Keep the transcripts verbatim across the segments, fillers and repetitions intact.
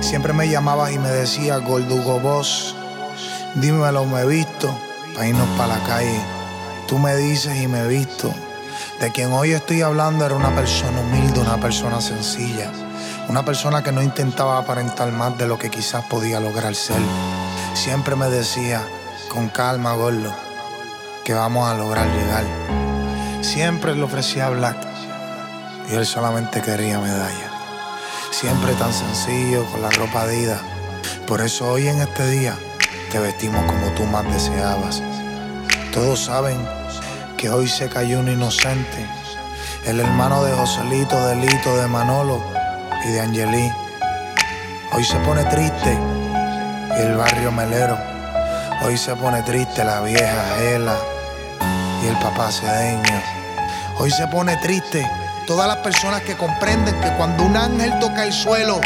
Siempre me llamabas y me decías, Gordugo Boss, dímelo, me he visto, pa' irnos pa' la calle. Tú me dices y me he visto. De quien hoy estoy hablando era una persona humilde, una persona sencilla, una persona que no intentaba aparentar más de lo que quizás podía lograr ser. Siempre me decía, con calma, gordo, que vamos a lograr llegar. Siempre le ofrecía black y él solamente quería medalla. Siempre tan sencillo, con la ropa Adidas. Por eso hoy en este día te vestimos como tú más deseabas. Todos saben que hoy se cayó un inocente, el hermano de Joselito, de Lito, de Manolo y de Angelí. Hoy se pone triste y el barrio Melero. Hoy se pone triste la vieja Gela y el papá Cedeño. Hoy se pone triste todas las personas que comprenden que cuando un ángel toca el suelo,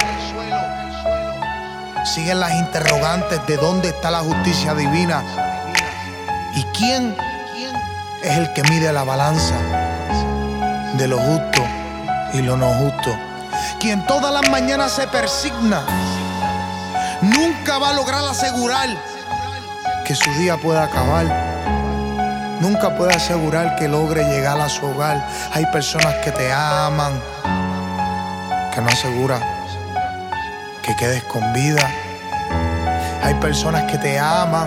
siguen las interrogantes de dónde está la justicia divina y quién es el que mide la balanza de lo justo y lo no justo. Quien todas las mañanas se persigna nunca va a lograr asegurar que su día pueda acabar. Nunca puede asegurar que logre llegar a su hogar. Hay personas que te aman, que no asegura que quedes con vida. Hay personas que te aman,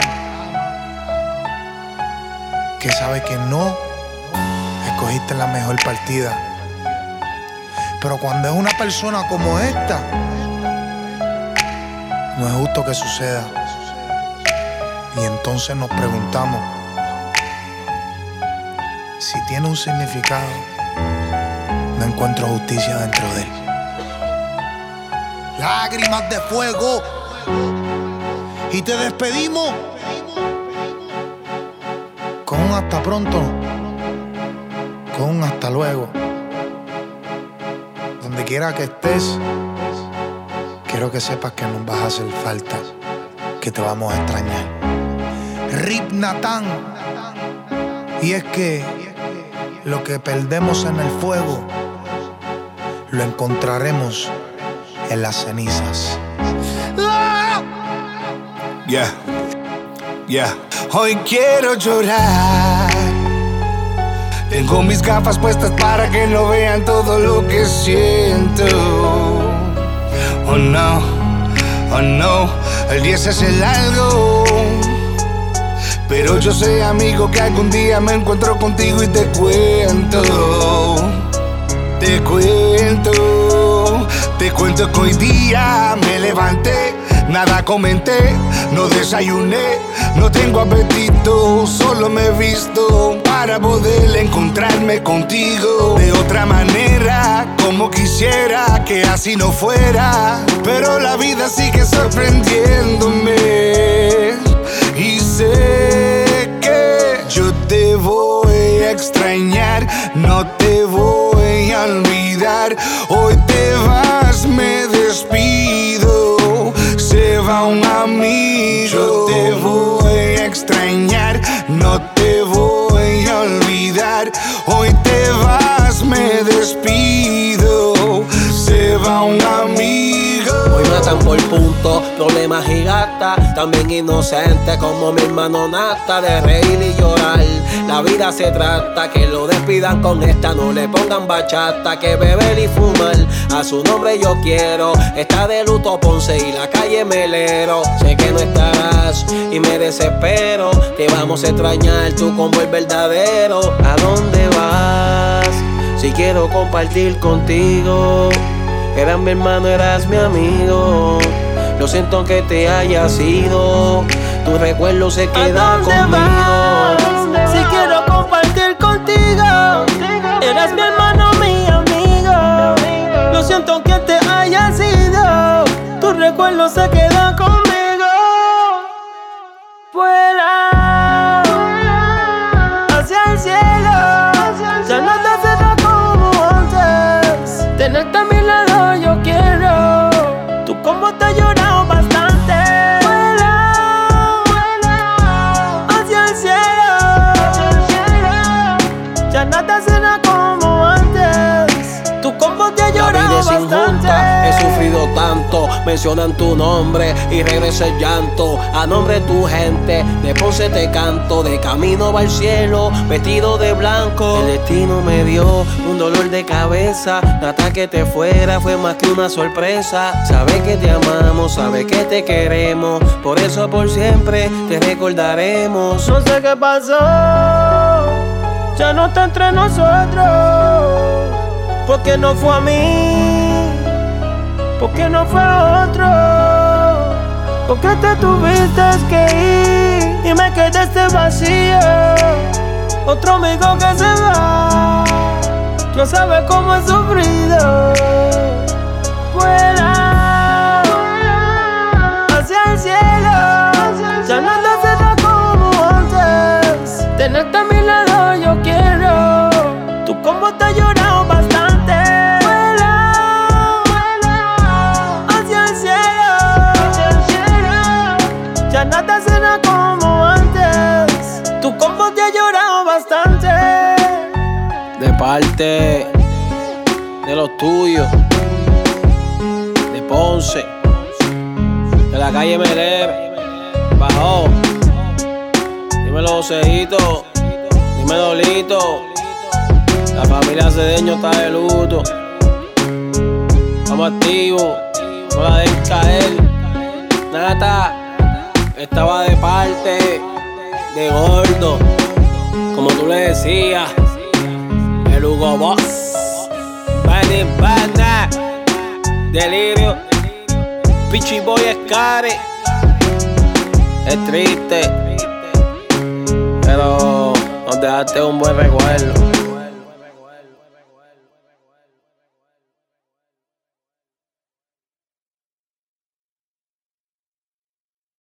que sabe que no escogiste la mejor partida. Pero cuando es una persona como esta, no es justo que suceda. Y entonces nos preguntamos si tiene un significado. No encuentro justicia dentro de él. Lágrimas de fuego. Y te despedimos con un hasta pronto, con un hasta luego. Donde quiera que estés, quiero que sepas que nos vas a hacer falta, que te vamos a extrañar. Rip Natán. Y es que lo que perdemos en el fuego, lo encontraremos en las cenizas. Yeah, yeah. Hoy quiero llorar. Tengo mis gafas puestas para que no vean todo lo que siento. Oh no, oh no, el día se hace largo. Pero yo sé, amigo, que algún día me encuentro contigo y te cuento. Te cuento, te cuento que hoy día me levanté, nada comenté, no desayuné, no tengo apetito, solo me he visto para poder encontrarme contigo. De otra manera, como quisiera que así no fuera, pero la vida sigue sorprendiéndome. Y sé que yo te voy a extrañar, no te voy a olvidar. Hoy te vas, me despido, se va un amigo. Yo te voy a extrañar, no te voy a olvidar. Hoy te vas, me despido, se va un amigo. Hoy matan por punto, problemas y gata. También inocente como mi hermano Nata. De reír y llorar, la vida se trata. Que lo despidan con esta, no le pongan bachata. Que beber y fumar, a su nombre yo quiero. Está de luto Ponce y la calle Melero. Sé que no estarás y me desespero. Te vamos a extrañar, tú como el verdadero. ¿A dónde vas? Si quiero compartir contigo. Eras mi hermano, eras mi amigo. Lo siento que te hayas ido. Tu recuerdo se queda conmigo. Vas? Si quiero compartir contigo. Eras mi hermano, mi amigo. Lo siento que te hayas ido. Tu recuerdo se queda conmigo. Vuela hacia el cielo. Ya no te será como antes. Tenerte a mi lado yo quiero. Tú como te has llorado bastante. Vuela, vuela hacia el cielo. Ya nada será como antes. Tú como te has llorado bastante. He sufrido tanto, mencionan tu nombre y regresa el llanto. A nombre de tu gente, de Ponce te canto. De camino va al cielo, vestido de blanco. El destino me dio un dolor de cabeza. Nada que te fuera fue más que una sorpresa. Sabes que te amamos, sabes que te queremos. Por eso por siempre te recordaremos. No sé qué pasó, ya no está entre nosotros. Porque no fue a mí, porque no fue a otro. Porque te tuviste que ir y me quedé este vacío. Otro amigo que se va, no sabe cómo he sufrido. Vuela hacia el cielo, ya no te será como antes. Tenerte a mi lado yo quiero. Tu combo te ha llorado bastante. Vuela, vuela hacia el cielo, hacia el cielo. Ya nada será como antes. Tu combo te ha llorado bastante. De parte de los tuyos, de Ponce, de la calle Melere, bajó. Dímelo, Joséito, dímelo, Lito. La familia Cedeño está de luto. Estamos activos, no la dejen caer. Nata estaba de parte de Gordo, como tú le decías, el Hugo Boss, Benny Bennett, Delirio, Pichi Boy Escari. Es triste, pero nos dejaste un buen recuerdo.